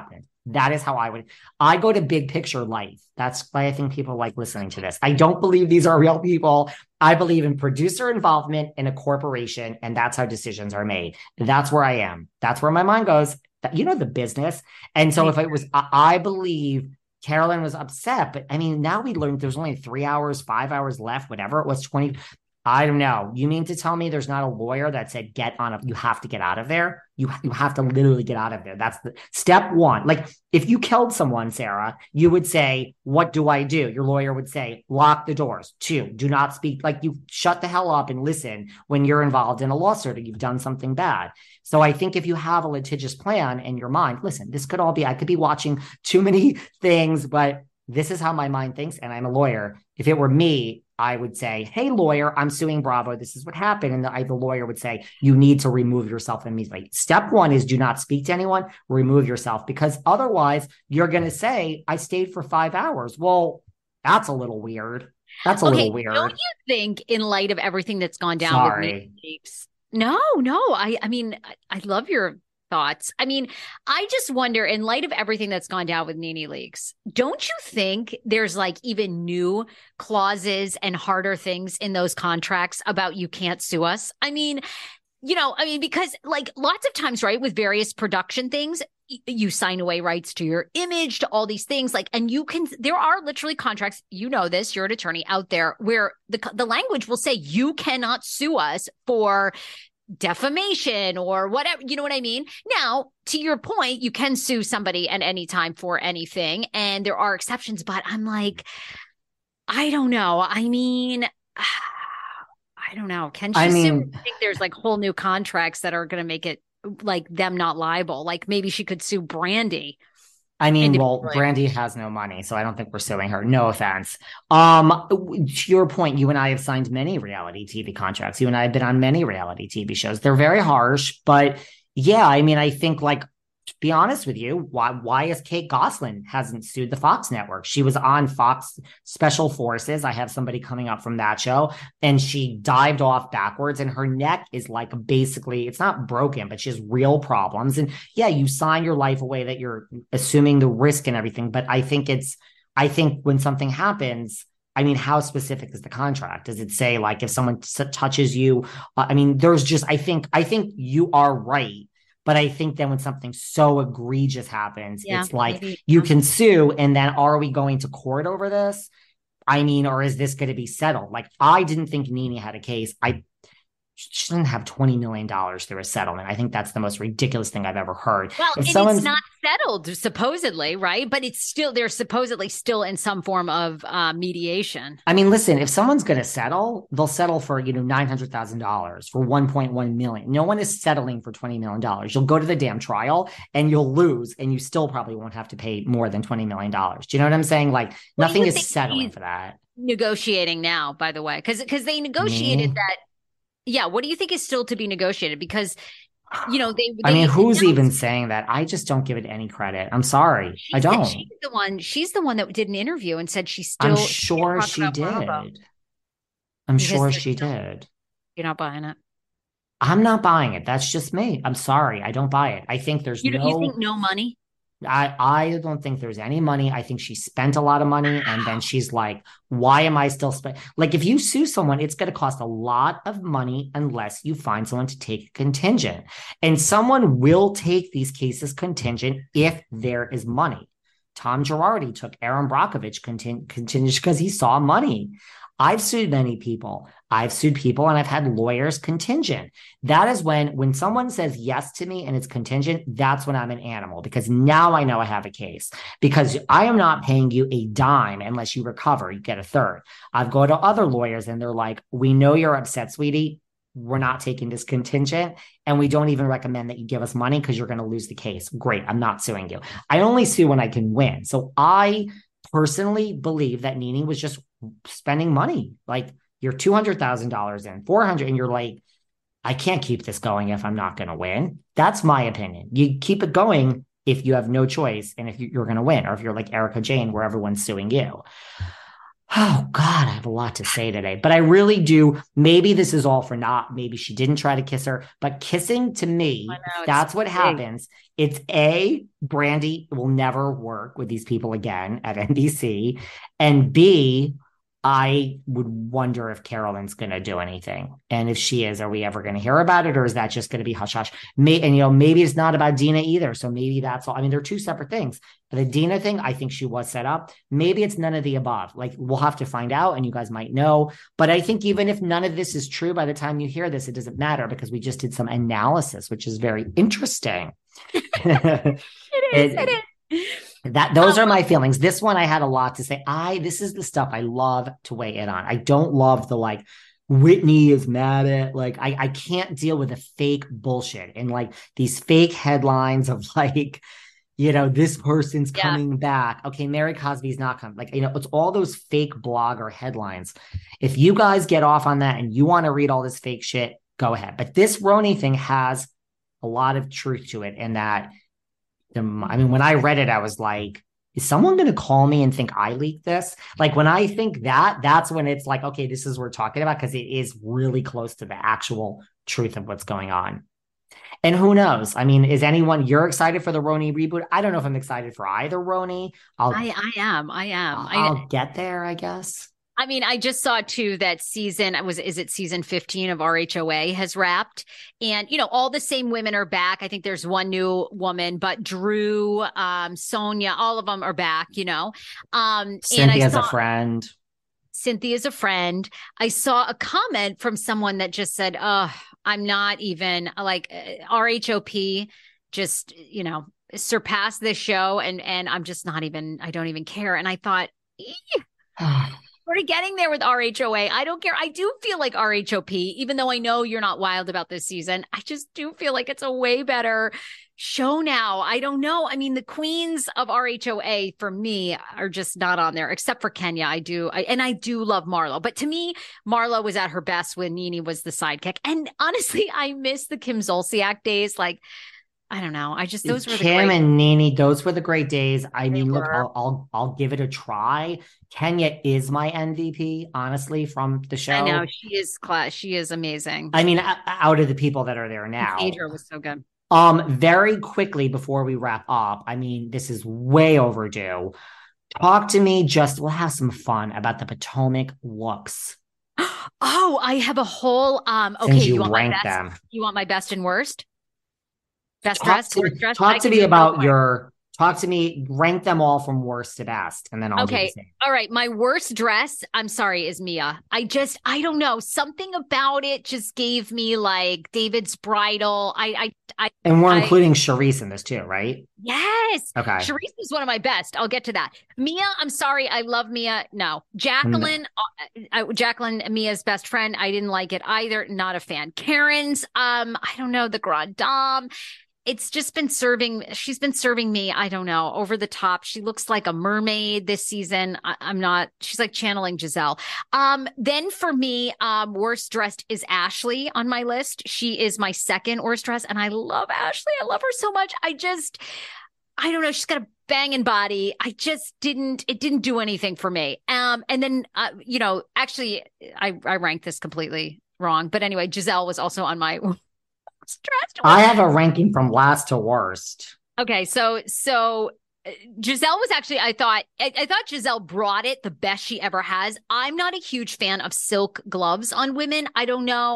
That is how I go to big picture life. That's why I think people like listening to this. I don't believe these are real people. I believe in producer involvement in a corporation, and that's how decisions are made. That's where I am. That's where my mind goes. You know, the business. And so if it was, I believe Carolyn was upset, but I mean, now we learned there's only 3 hours, 5 hours left, whatever it was, 20. I don't know. You mean to tell me there's not a lawyer that said, you have to get out of there? You have to literally get out of there. That's the step one. Like if you killed someone, Sarah, you would say, what do I do? Your lawyer would say, lock the doors. 2, do not speak. Like you shut the hell up and listen when you're involved in a lawsuit or you've done something bad. So I think if you have a litigious plan in your mind, listen, this could all be, I could be watching too many things, but this is how my mind thinks. And I'm a lawyer. If it were me, I would say, hey, lawyer, I'm suing Bravo. This is what happened. And the lawyer would say, you need to remove yourself immediately. Step 1 is do not speak to anyone, remove yourself, because otherwise you're going to say, I stayed for 5 hours. Well, that's a little weird. That's a little weird. Don't you think in light of everything that's gone down with me? No. I mean, I love your thoughts. I mean, I just wonder, in light of everything that's gone down with NeNe Leakes, don't you think there's like even new clauses and harder things in those contracts about you can't sue us? I mean, because like lots of times, right, with various production things, you sign away rights to your image, to all these things, like, and there are literally contracts, you know this, you're an attorney out there, where the language will say you cannot sue us for defamation or whatever, you know what I mean? Now, to your point, you can sue somebody at any time for anything, and there are exceptions, but I'm like, I don't know. I mean, I don't know. Can she sue? I think there's like whole new contracts that are going to make it like them not liable. Like maybe she could sue Brandy. I mean, well, Brandy has no money, so I don't think we're suing her. No offense. To your point, you and I have signed many reality TV contracts. You and I have been on many reality TV shows. They're very harsh, but yeah, I mean, I think like, to be honest with you, why is Kate Gosselin hasn't sued the Fox network? She was on Fox Special Forces. I have somebody coming up from that show, and she dived off backwards, and her neck is like basically, it's not broken, but she has real problems. And yeah, you sign your life away that you're assuming the risk and everything. But I think when something happens, I mean, how specific is the contract? Does it say like if someone touches you? I mean, I think you are right. But I think then when something so egregious happens, it's like you can sue. And then are we going to court over this? I mean, or is this going to be settled? Like, I didn't think NeNe had a case. She doesn't have $20 million through a settlement. I think that's the most ridiculous thing I've ever heard. Well, it's not settled, supposedly, right? But they're supposedly still in some form of mediation. I mean, listen, if someone's going to settle, they'll settle for, $900,000 for $1.1 million. No one is settling for $20 million. You'll go to the damn trial and you'll lose, and you still probably won't have to pay more than $20 million. Do you know what I'm saying? Like, nothing is settling for that. Negotiating now, by the way, because they negotiated that. Yeah, what do you think is still to be negotiated? Because, who's even saying that? I just don't give it any credit. I'm sorry. I don't. She's the one that did an interview and said she's still. I'm sure she did. I'm sure she did. You're not buying it? I'm not buying it. That's just me. I'm sorry. I don't buy it. I think there's You think no money? I don't think there's any money. I think she spent a lot of money, and then she's like, why am I still spending? Like, if you sue someone, it's going to cost a lot of money unless you find someone to take a contingent. And someone will take these cases contingent if there is money. Tom Girardi took Aaron Brockovich contingent because he saw money. I've sued many people. I've sued people and I've had lawyers contingent. That is when someone says yes to me and it's contingent, that's when I'm an animal, because now I know I have a case, because I am not paying you a dime unless you recover, you get a third. I've gone to other lawyers and they're like, we know you're upset, sweetie. We're not taking this contingent, and we don't even recommend that you give us money because you're going to lose the case. Great. I'm not suing you. I only sue when I can win. So I personally believe that NeNe was just spending money. Like, you're $200,000 in, $400,000, and you're like, I can't keep this going if I'm not going to win. That's my opinion. You keep it going if you have no choice and if you're going to win, or if you're like Erica Jane, where everyone's suing you. Oh God, have a lot to say today, but I really do. Maybe this is all for naught. Maybe she didn't try to kiss her, but kissing to me, that's what happens. It's Brandi will never work with these people again at NBC. And B, I would wonder if Carolyn's going to do anything. And if she is, are we ever going to hear about it? Or is that just going to be hush hush? Maybe it's not about Dina either. So maybe that's all. I mean, they're two separate things. The Dina thing, I think she was set up. Maybe it's none of the above. Like, we'll have to find out and you guys might know. But I think even if none of this is true, by the time you hear this, it doesn't matter because we just did some analysis, which is very interesting. It is. Those are my feelings. This one, I had a lot to say. This is the stuff I love to weigh in on. I don't love the like Whitney is mad at, like, I can't deal with the fake bullshit and like these fake headlines of like, this person's coming back. Okay, Mary Cosby's not coming. Like, it's all those fake blogger headlines. If you guys get off on that and you want to read all this fake shit, go ahead. But this Roni thing has a lot of truth to it, and that. When I read it, I was like, is someone going to call me and think I leaked this? Like, when I think that's when it's like, okay, this is what we're talking about, because it is really close to the actual truth of what's going on. And who knows? I mean, you're excited for the Roni reboot? I don't know if I'm excited for either Roni. I am. I'll get there, I guess. I mean, I just saw too that season season 15 of RHOA has wrapped, and all the same women are back. I think there's one new woman, but Drew, Sonia, all of them are back. Cynthia's a friend. Cynthia's a friend. I saw a comment from someone that just said, I'm not even like RHOP just, surpassed this show. And I'm just not even, I don't even care. And I thought, we're getting there with RHOA. I don't care. I do feel like RHOP, even though I know you're not wild about this season, I just do feel like it's a way better show now. I don't know. I mean, the queens of RHOA for me are just not on there, except for Kenya. I do love Marlo. But to me, Marlo was at her best when Nene was the sidekick. And honestly, I miss the Kim Zolciak days. Like, I don't know. Those were Kim and Nene. Those were the great days. I mean, look, I'll give it a try. Kenya is my MVP, honestly, from the show. I know, she is class. She is amazing. I mean, out of the people that are there now, Phaedra was so good. Very quickly before we wrap up, I mean, this is way overdue. Talk to me. We'll have some fun about the Potomac looks. Oh, I have a whole. Okay, you want rank my best? Them. You want my best and worst? Best dressed, worst dressed. Talk to me, rank them all from worst to best, and then I'll do the same. All right, my worst dress, I'm sorry, is Mia. I don't know. Something about it just gave me like David's bridal. And we're including Charisse in this too, right? Yes. Okay. Charisse was one of my best. I'll get to that. Mia, I'm sorry. I love Mia. No. Jacqueline, Jacqueline, Mia's best friend. I didn't like it either. Not a fan. Karen's, I don't know, the Grand Dame. It's just she's been serving me, I don't know, over the top. She looks like a mermaid this season. She's like channeling Giselle. Then for me, worst dressed is Ashley on my list. She is my second worst dressed, and I love Ashley. I love her so much. I don't know. She's got a banging body. It didn't do anything for me. And then, actually I ranked this completely wrong, but anyway, Giselle was also on my stressed. I have a ranking from last to worst. Okay, so Giselle was actually, I thought Giselle brought it the best she ever has. I'm not a huge fan of silk gloves on women. I don't know.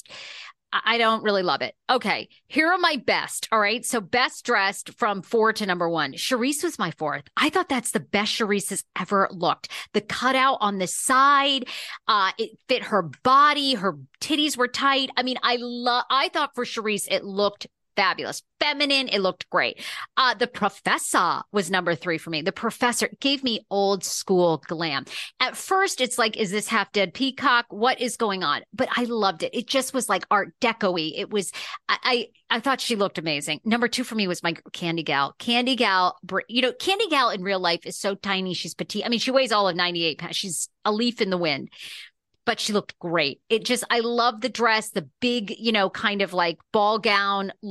I don't really love it. Okay, here are my best. All right, so best dressed from 4 to number 1. Charisse was my 4th. I thought that's the best Charisse has ever looked. The cutout on the side, it fit her body. Her titties were tight. I mean, I thought for Charisse it looked fabulous. Feminine. It looked great. The Professor was number 3 for me. The Professor gave me old school glam. At first, it's like, is this Half Dead Peacock? What is going on? But I loved it. It just was like Art Deco-y. It was, I thought she looked amazing. Number 2 for me was my Candy Gal. Candy Gal, Candy Gal in real life is so tiny. She's petite. I mean, she weighs all of 98 pounds. She's a leaf in the wind. But she looked great. I love the dress, the big, kind of like ball gown look.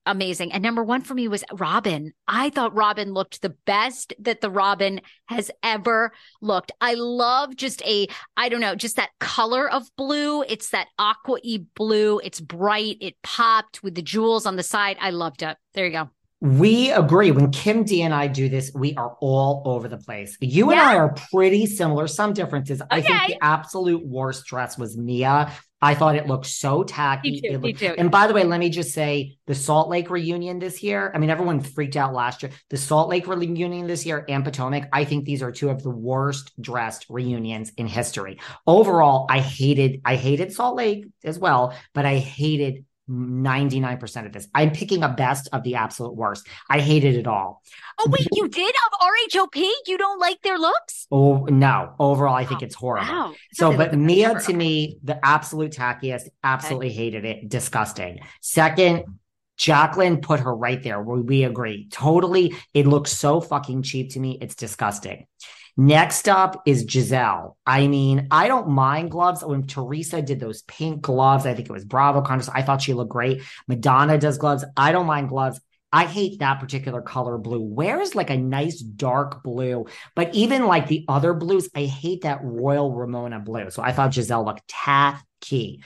amazing. And number one for me was Robin. I thought Robin looked the best that the Robin has ever looked. I love just just that color of blue. It's that aqua-y blue. It's bright. It popped with the jewels on the side. I loved it. There you go. We agree. When Kim D and I do this, we are all over the place. You and I are pretty similar, some differences. Okay. I think the absolute worst dress was Mia. I thought it looked so tacky. Me too. And by the way, let me just say the Salt Lake reunion this year. I mean, everyone freaked out last year. The Salt Lake reunion this year and Potomac, I think these are two of the worst dressed reunions in history. Overall, I hated Salt Lake as well, but I hated 99% of this. I'm picking a best of the absolute worst. I hated it all. Oh, wait, you did of RHOP? You don't like their looks? Oh, no. Overall, I think it's horrible. Wow. So, but Mia, to me, the absolute tackiest, absolutely hated it. Disgusting. Second, Jacqueline put her right there. We agree. Totally. It looks so fucking cheap to me. It's disgusting. Next up is Giselle. I mean, I don't mind gloves. When Teresa did those pink gloves, I think it was Bravo contest. I thought she looked great. Madonna does gloves. I don't mind gloves. I hate that particular color blue. Where is like a nice dark blue? But even like the other blues, I hate that Royal Ramona blue. So I thought Giselle looked tacky.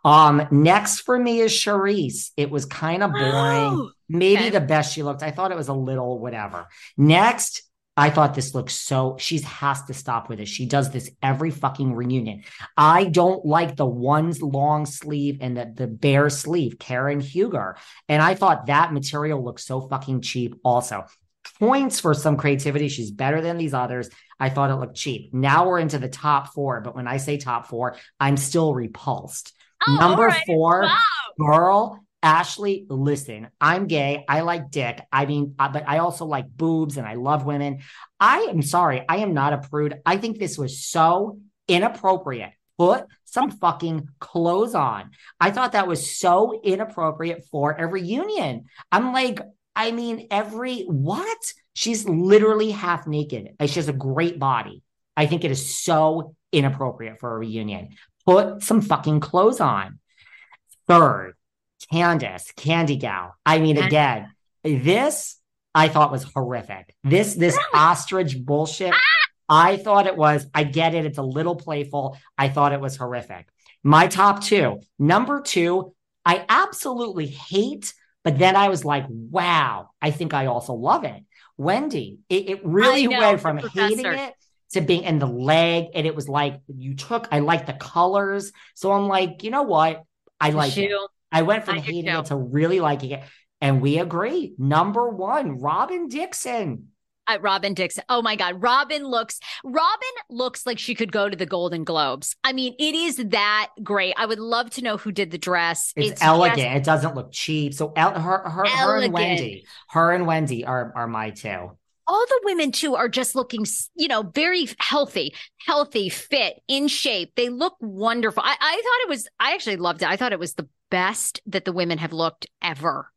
Next for me is Charisse. It was kind of boring. Maybe the best she looked. I thought it was a little whatever. Next, I thought this looks she has to stop with it. She does this every fucking reunion. I don't like the one long sleeve and the bare sleeve, Karen Huger. And I thought that material looked so fucking cheap also. Points for some creativity. She's better than these others. I thought it looked cheap. Now we're into the top four. But when I say top four, I'm still repulsed. Number 4, girl, Ashley, listen, I'm gay. I like dick. I mean, but I also like boobs and I love women. I am sorry. I am not a prude. I think this was so inappropriate. Put some fucking clothes on. I thought that was so inappropriate for a reunion. I'm like, I mean, what? She's literally half naked. She has a great body. I think it is so inappropriate for a reunion. Put some fucking clothes on. Third, Candace, Candy Gal. I mean, again, this I thought was horrific. This ostrich bullshit. I thought it was, I get it. It's a little playful. I thought it was horrific. My top 2. Number 2, I absolutely hate, but then I was like, wow, I think I also love it. Wendy, it really went from hating it to being in the leg. And it was like, I like the colors. So I'm like, you know what? I like it. I went from hating it to really liking it. And we agree. Number 1, Robin Dixon. Robin Dixon. Oh my God. Robin looks like she could go to the Golden Globes. I mean, it is that great. I would love to know who did the dress. It's elegant. It doesn't look cheap. So her and Wendy are my 2. All the women too are just looking, very healthy, fit, in shape. They look wonderful. I actually loved it. I thought it was the best that the women have looked ever.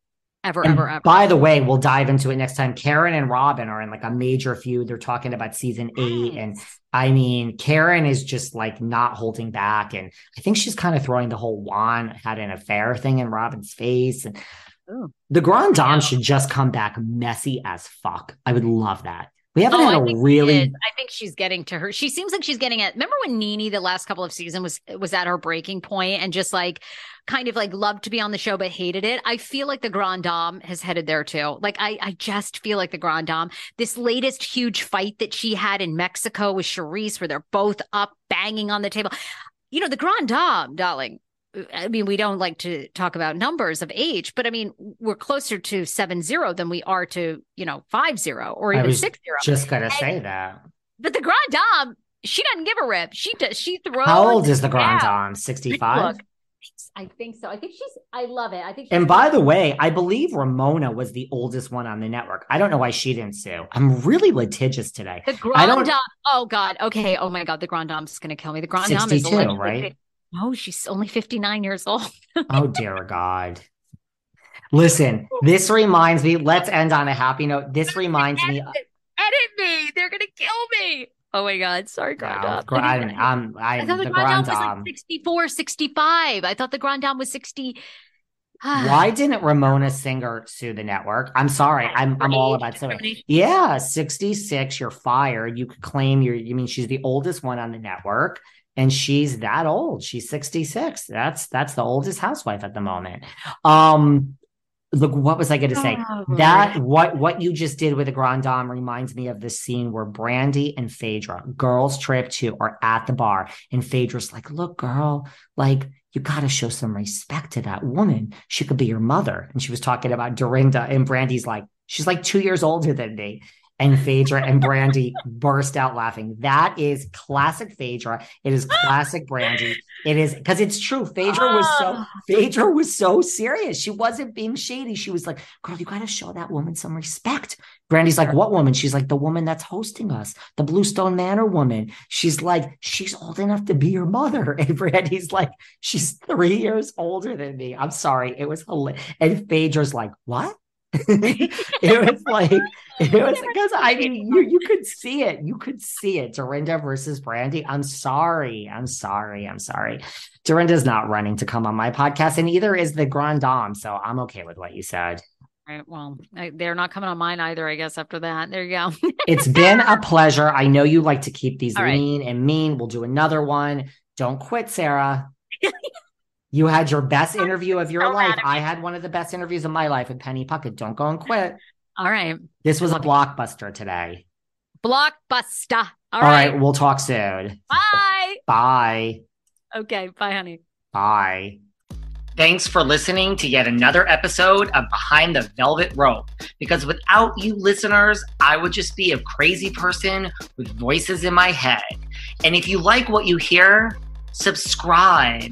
By the way, we'll dive into it next time. Karen and Robin are in like a major feud. They're talking about season 8. And I mean, Karen is just like not holding back. And I think she's kind of throwing the whole Juan had an affair thing in Robin's face. And the Grand Dame should just come back messy as fuck. I would love that. We haven't had a really. I think she's getting to her. She seems like she's getting it. Remember when Nene the last couple of seasons was at her breaking point and just like kind of like loved to be on the show but hated it. I feel like the Grand Dame has headed there too. Like I just feel like the Grand Dame. This latest huge fight that she had in Mexico with Charisse, where they're both up banging on the table. The Grand Dame, darling. I mean, we don't like to talk about numbers of age, but I mean, we're closer to 7-0 than we are to, 5-0 or even 6-0. Just gotta say that. But the Grand Dame, she doesn't give a rip. She does. She throws. How old is the Grand Dame? 65? I think so. I love it. And by the way, I believe Ramona was the oldest one on the network. I don't know why she didn't sue. I'm really litigious today. The Grand Dame. Oh God. Okay. Oh my God. The Grand Dame is going to kill me. The Grand Dame is 62, right? No, she's only 59 years old. Oh, dear God. Listen, this reminds me, let's end on a happy note. This reminds me. Edit me. They're going to kill me. Oh, my God. Sorry, Grand Dame. I thought the Grand Dame was like 64, 65. I thought the Grand Dame was 60. Why didn't Ramona Singer sue the network? I'm sorry. I'm all about suing. Yeah, 66, you're fired. You could claim she's the oldest one on the network, and she's that old. She's 66. That's the oldest housewife at the moment. Look, what was I going to say? That what you just did with the Grand Dame reminds me of the scene where Brandi and Phaedra, Girls Trip 2, are at the bar, and Phaedra's like, "Look, girl, like you got to show some respect to that woman. She could be your mother." And she was talking about Dorinda, and Brandi's like, "She's like 2 years older than me." And Phaedra and Brandi burst out laughing. That is classic Phaedra. It is classic Brandi. It is, because it's true. Phaedra was so serious. She wasn't being shady. She was like, "Girl, you got to show that woman some respect." Brandi's like, "What woman?" She's like, "The woman that's hosting us, the Bluestone Manor woman." She's like, "She's old enough to be your mother." And Brandi's like, "She's 3 years older than me." I'm sorry. It was hilarious. And Phaedra's like, "What?" It was because I mean you could see it. Dorinda versus Brandi. I'm sorry. Dorinda's not running to come on my podcast, and neither is the Grand Dame, so I'm okay with what you said. Right, well, they're not coming on mine either, I guess. After that, there you go. It's been a pleasure. I know you like to keep these lean and mean. We'll do another one. Don't quit, Sarah. You had your best interview of your life. I had one of the best interviews of my life with Penny Puckett. Don't go and quit. All right. This was a blockbuster today. Blockbuster. All right. We'll talk soon. Bye. Bye. Okay. Bye, honey. Bye. Thanks for listening to yet another episode of Behind the Velvet Rope. Because without you listeners, I would just be a crazy person with voices in my head. And if you like what you hear, subscribe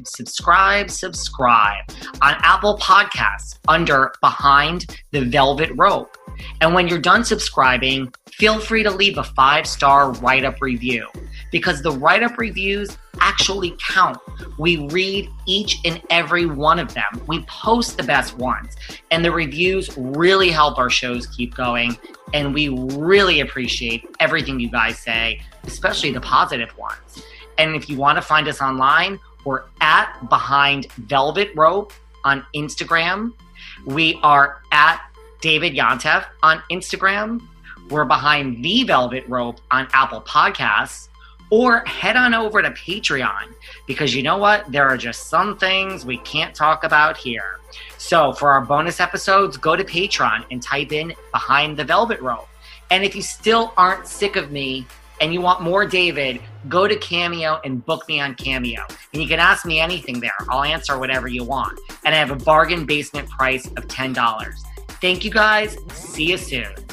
on Apple Podcasts under Behind the Velvet Rope. And when you're done subscribing, feel free to leave a 5-star write-up review, because the write-up reviews actually count. We read each and every one of them. We post the best ones, and the reviews really help our shows keep going. And we really appreciate everything you guys say, especially the positive ones. And if you want to find us online, we're at Behind Velvet Rope on Instagram. We are at David Yontef on Instagram. We're Behind the Velvet Rope on Apple Podcasts. Or head on over to Patreon, because you know what? There are just some things we can't talk about here. So for our bonus episodes, go to Patreon and type in Behind the Velvet Rope. And if you still aren't sick of me, and you want more David, go to Cameo and book me on Cameo. And you can ask me anything there. I'll answer whatever you want. And I have a bargain basement price of $10. Thank you guys. See you soon.